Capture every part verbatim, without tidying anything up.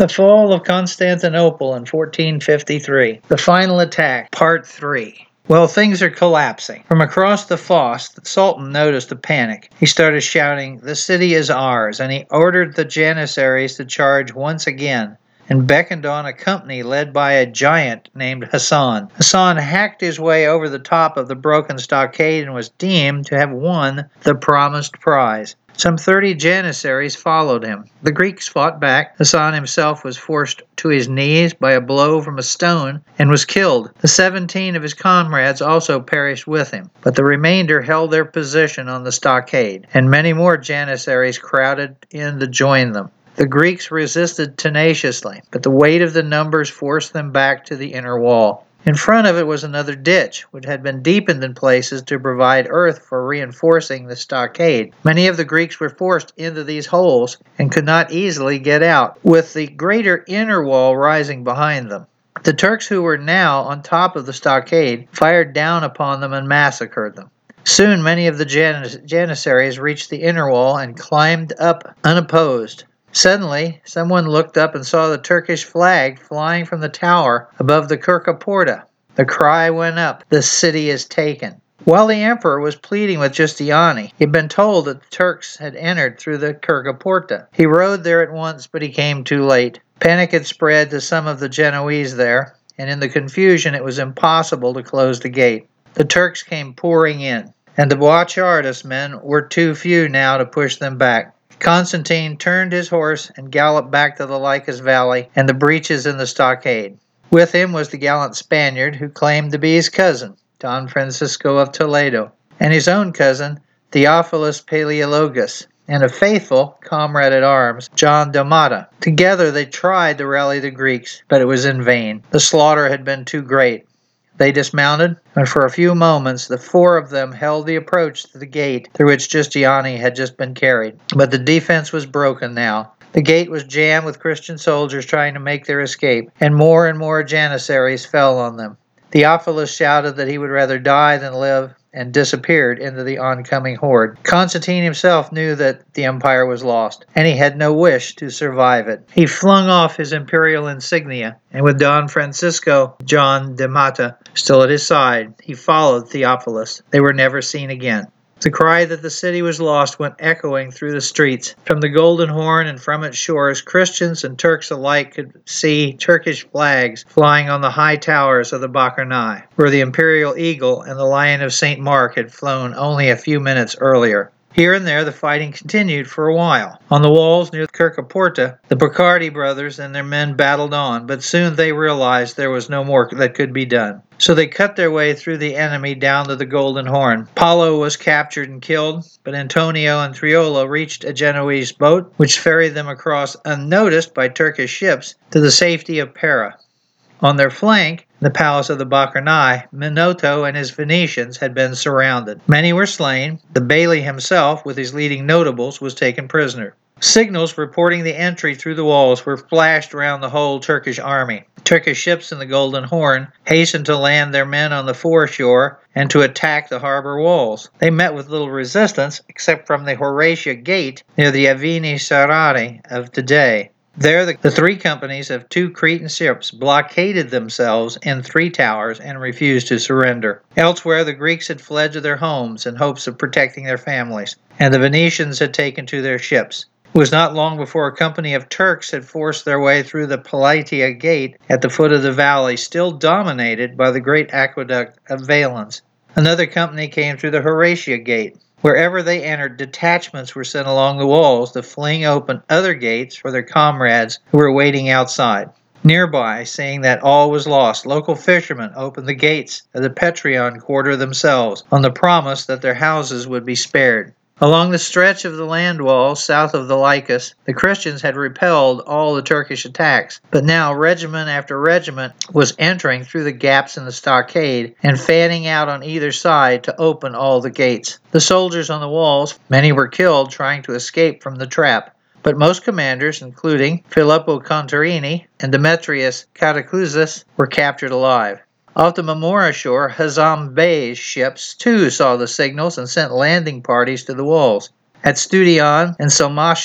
The fall of Constantinople in fourteen fifty-three. The final attack, part three. Well, things are collapsing. From across the fosse, the Sultan noticed a panic. He started shouting, "The city is ours," and he ordered the Janissaries to charge once again, and beckoned on a company led by a giant named Hassan. Hassan hacked his way over the top of the broken stockade and was deemed to have won the promised prize. Some thirty Janissaries followed him. The Greeks fought back. Hassan himself was forced to his knees by a blow from a stone and was killed. The seventeen of his comrades also perished with him, but the remainder held their position on the stockade, and many more Janissaries crowded in to join them. The Greeks resisted tenaciously, but the weight of the numbers forced them back to the inner wall. In front of it was another ditch, which had been deepened in places to provide earth for reinforcing the stockade. Many of the Greeks were forced into these holes and could not easily get out, with the greater inner wall rising behind them. The Turks, who were now on top of the stockade, fired down upon them and massacred them. Soon many of the Janis- Janissaries reached the inner wall and climbed up unopposed. Suddenly, someone looked up and saw the Turkish flag flying from the tower above the Kirka Porta. The cry went up, "The city is taken." While the emperor was pleading with Giustiniani, he had been told that the Turks had entered through the Kirka Porta. He rode there at once, but he came too late. Panic had spread to some of the Genoese there, and in the confusion it was impossible to close the gate. The Turks came pouring in, and the Boiardas men were too few now to push them back. Constantine turned his horse and galloped back to the Lycus Valley and the breaches in the stockade. With him was the gallant Spaniard who claimed to be his cousin, Don Francisco of Toledo, and his own cousin, Theophilus Palaeologus, and a faithful comrade-at-arms, John D'Amata. Together they tried to rally the Greeks, but it was in vain. The slaughter had been too great. They dismounted, and for a few moments the four of them held the approach to the gate through which Giustiniani had just been carried. But the defense was broken now. The gate was jammed with Christian soldiers trying to make their escape, and more and more Janissaries fell on them. Theophilus shouted that he would rather die than live, and disappeared into the oncoming horde. Constantine himself knew that the empire was lost, and he had no wish to survive it. He flung off his imperial insignia, and with Don Francisco, John D'Amata, still at his side, he followed Theophilus. They were never seen again. The cry that the city was lost went echoing through the streets. From the Golden Horn and from its shores, Christians and Turks alike could see Turkish flags flying on the high towers of the Bakırnai, where the imperial eagle and the lion of Saint Mark had flown only a few minutes earlier. Here and there the fighting continued for a while. On the walls near Kirka Porta, the Picardi brothers and their men battled on, but soon they realized there was no more that could be done. So they cut their way through the enemy down to the Golden Horn. Paolo was captured and killed, but Antonio and Triolo reached a Genoese boat, which ferried them across unnoticed by Turkish ships to the safety of Pera. On their flank, the palace of the Bakırnai, Minotto and his Venetians had been surrounded. Many were slain. The Bailey himself, with his leading notables, was taken prisoner. Signals reporting the entry through the walls were flashed around the whole Turkish army. Turkish ships in the Golden Horn hastened to land their men on the foreshore and to attack the harbor walls. They met with little resistance, except from the Horatia Gate near the Avini Sarari of today. There, the, the three companies of two Cretan ships blockaded themselves in three towers and refused to surrender. Elsewhere, the Greeks had fled to their homes in hopes of protecting their families, and the Venetians had taken to their ships. It was not long before a company of Turks had forced their way through the Plataea Gate at the foot of the valley, still dominated by the great aqueduct of Valens. Another company came through the Horatia Gate. Wherever they entered, detachments were sent along the walls to fling open other gates for their comrades who were waiting outside. Nearby, seeing that all was lost, local fishermen opened the gates of the Petrion quarter themselves on the promise that their houses would be spared. Along the stretch of the land wall south of the Lycus, the Christians had repelled all the Turkish attacks, but now regiment after regiment was entering through the gaps in the stockade and fanning out on either side to open all the gates. The soldiers on the walls, many were killed trying to escape from the trap, but most commanders, including Filippo Contarini and Demetrius Catacouzis, were captured alive. Off the Marmora shore, Hazam Bey's ships too saw the signals and sent landing parties to the walls. At Studion and Salmatia,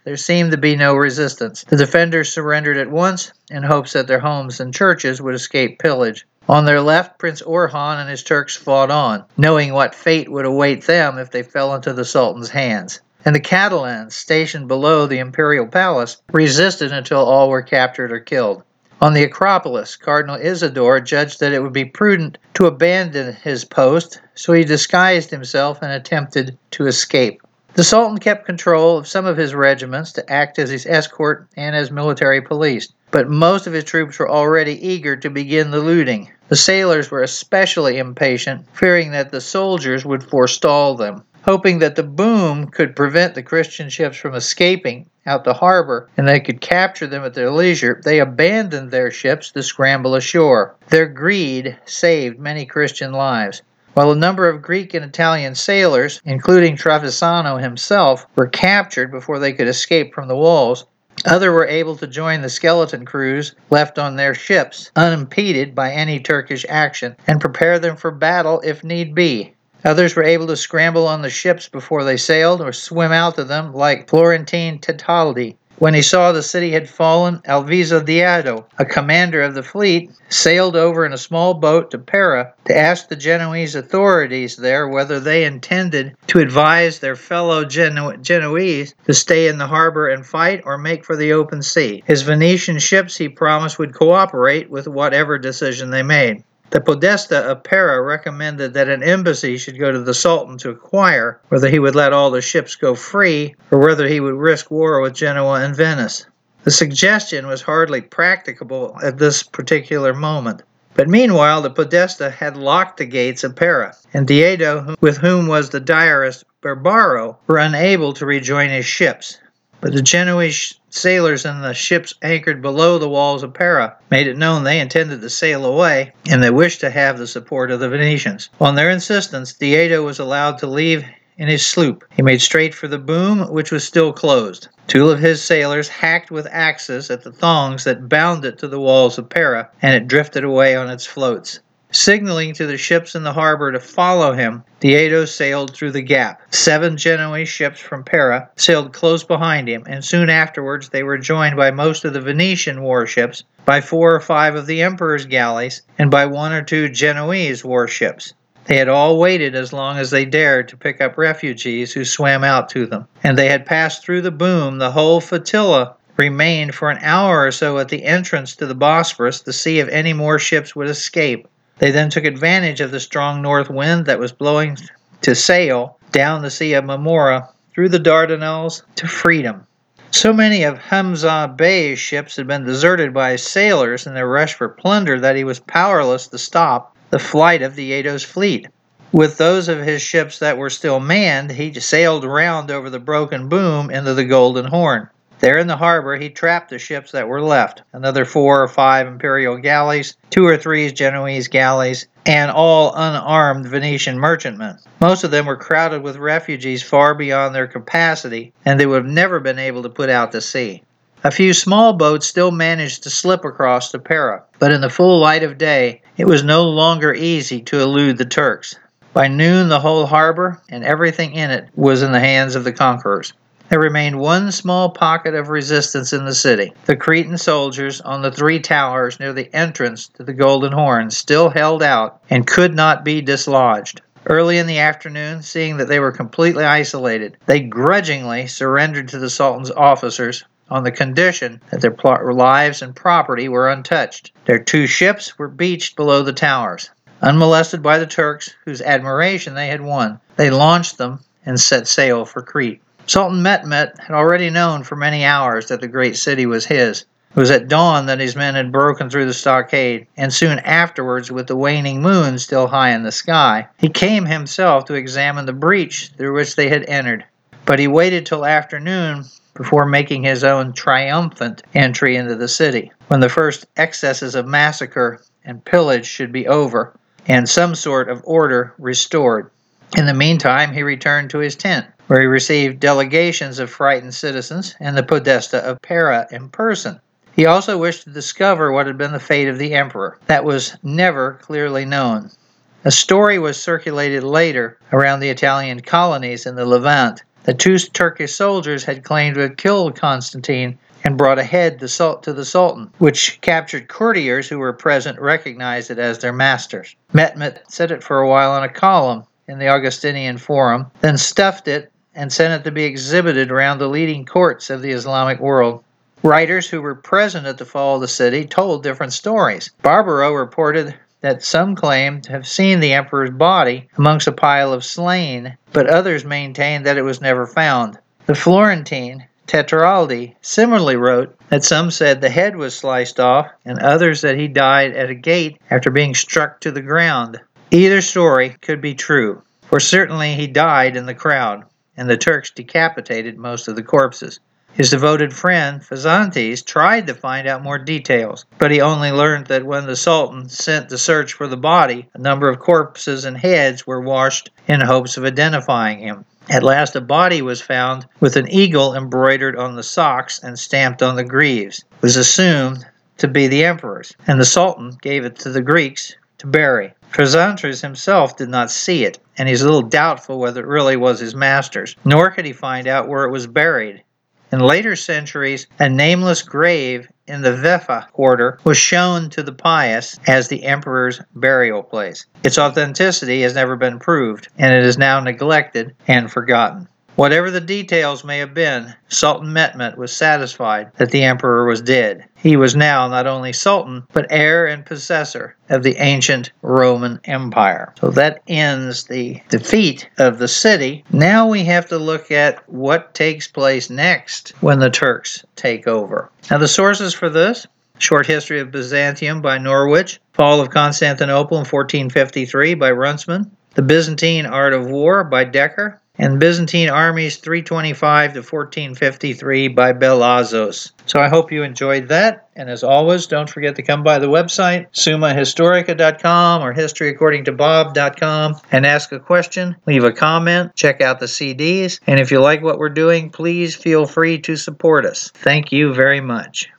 there seemed to be no resistance. The defenders surrendered at once in hopes that their homes and churches would escape pillage. On their left, Prince Orhan and his Turks fought on, knowing what fate would await them if they fell into the Sultan's hands. And the Catalans, stationed below the imperial palace, resisted until all were captured or killed. On the Acropolis, Cardinal Isidore judged that it would be prudent to abandon his post, so he disguised himself and attempted to escape. The Sultan kept control of some of his regiments to act as his escort and as military police, but most of his troops were already eager to begin the looting. The sailors were especially impatient, fearing that the soldiers would forestall them. Hoping that the boom could prevent the Christian ships from escaping out the harbor and they could capture them at their leisure, they abandoned their ships to scramble ashore. Their greed saved many Christian lives. While a number of Greek and Italian sailors, including Travisano himself, were captured before they could escape from the walls, others were able to join the skeleton crews left on their ships, unimpeded by any Turkish action, and prepare them for battle if need be. Others were able to scramble on the ships before they sailed or swim out to them like Florentine Tetaldi. When he saw the city had fallen, Alviso Diado, a commander of the fleet, sailed over in a small boat to Pera to ask the Genoese authorities there whether they intended to advise their fellow Geno- Genoese to stay in the harbor and fight or make for the open sea. His Venetian ships, he promised, would cooperate with whatever decision they made. The Podesta of Pera recommended that an embassy should go to the Sultan to inquire whether he would let all the ships go free or whether he would risk war with Genoa and Venice. The suggestion was hardly practicable at this particular moment. But meanwhile, the Podesta had locked the gates of Pera, and Diado, with whom was the diarist Barbaro, were unable to rejoin his ships. But the Genoese sailors in the ships anchored below the walls of Pera made it known they intended to sail away, and they wished to have the support of the Venetians. On their insistence, Diado was allowed to leave in his sloop. He made straight for the boom, which was still closed. Two of his sailors hacked with axes at the thongs that bound it to the walls of Pera, and it drifted away on its floats. Signaling to the ships in the harbor to follow him, Diado sailed through the gap. Seven Genoese ships from Pera sailed close behind him, and soon afterwards they were joined by most of the Venetian warships, by four or five of the Emperor's galleys, and by one or two Genoese warships. They had all waited as long as they dared to pick up refugees who swam out to them, and they had passed through the boom. The whole flotilla remained for an hour or so at the entrance to the Bosphorus to see if any more ships would escape. They then took advantage of the strong north wind that was blowing to sail down the Sea of Marmora through the Dardanelles to freedom. So many of Hamza Bey's ships had been deserted by his sailors in their rush for plunder that he was powerless to stop the flight of Diado's fleet. With those of his ships that were still manned, he sailed round over the broken boom into the Golden Horn. There in the harbor, he trapped the ships that were left, another four or five imperial galleys, two or three Genoese galleys, and all unarmed Venetian merchantmen. Most of them were crowded with refugees far beyond their capacity, and they would have never been able to put out to sea. A few small boats still managed to slip across to Pera, but in the full light of day, it was no longer easy to elude the Turks. By noon, the whole harbor and everything in it was in the hands of the conquerors. There remained one small pocket of resistance in the city. The Cretan soldiers on the three towers near the entrance to the Golden Horn still held out and could not be dislodged. Early in the afternoon, seeing that they were completely isolated, they grudgingly surrendered to the Sultan's officers on the condition that their lives and property were untouched. Their two ships were beached below the towers. Unmolested by the Turks, whose admiration they had won, they launched them and set sail for Crete. Sultan Mehmed had already known for many hours that the great city was his. It was at dawn that his men had broken through the stockade, and soon afterwards, with the waning moon still high in the sky, he came himself to examine the breach through which they had entered. But he waited till afternoon before making his own triumphant entry into the city, when the first excesses of massacre and pillage should be over, and some sort of order restored. In the meantime, he returned to his tent, where he received delegations of frightened citizens and the Podesta of Pera in person. He also wished to discover what had been the fate of the emperor. That was never clearly known. A story was circulated later around the Italian colonies in the Levant The two Turkish soldiers had claimed to have killed Constantine and brought a head to the Sultan, which captured courtiers who were present recognized it as their masters. Mehmet set it for a while on a column in the Augustinian Forum, then stuffed it and sent it to be exhibited around the leading courts of the Islamic world. Writers who were present at the fall of the city told different stories. Barbaro reported that some claimed to have seen the emperor's body amongst a pile of slain, but others maintained that it was never found. The Florentine Tetraldi similarly wrote that some said the head was sliced off, and others that he died at a gate after being struck to the ground. Either story could be true, for certainly he died in the crowd, and the Turks decapitated most of the corpses. His devoted friend, Phesantes, tried to find out more details, but he only learned that when the Sultan sent to search for the body, a number of corpses and heads were washed in hopes of identifying him. At last a body was found with an eagle embroidered on the socks and stamped on the greaves. It was assumed to be the emperor's, and the Sultan gave it to the Greeks to bury. Phesantes himself did not see it, and he's a little doubtful whether it really was his master's, nor could he find out where it was buried. In later centuries, a nameless grave in the Vefa quarter was shown to the pious as the emperor's burial place. Its authenticity has never been proved, and it is now neglected and forgotten. Whatever the details may have been, Sultan Mehmet was satisfied that the emperor was dead. He was now not only sultan, but heir and possessor of the ancient Roman Empire. So that ends the defeat of the city. Now we have to look at what takes place next when the Turks take over. Now the sources for this: Short History of Byzantium by Norwich, Fall of Constantinople in fourteen fifty-three by Runtsman, The Byzantine Art of War by Decker, and Byzantine Armies three twenty-five to fourteen fifty-three by Belazos. So I hope you enjoyed that, and as always, don't forget to come by the website, summa historica dot com or history according to bob dot com, and ask a question, leave a comment, check out the C Ds, and if you like what we're doing, please feel free to support us. Thank you very much.